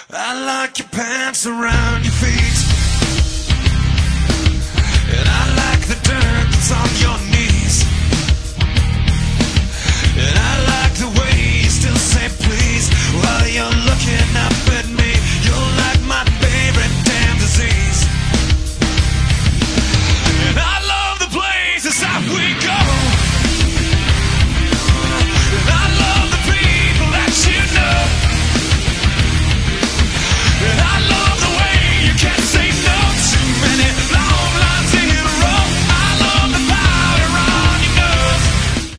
I like your pants around your feet, and I like the dirt that's on your knees.